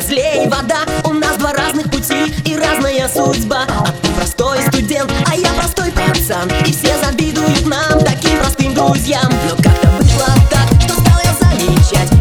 разлей вода. У нас два разных пути и разная судьба. А ты простой студент, а я простой пацан, и все завидуют нам, таким простым друзьям. Но как-то вышло так, что стал я замечать: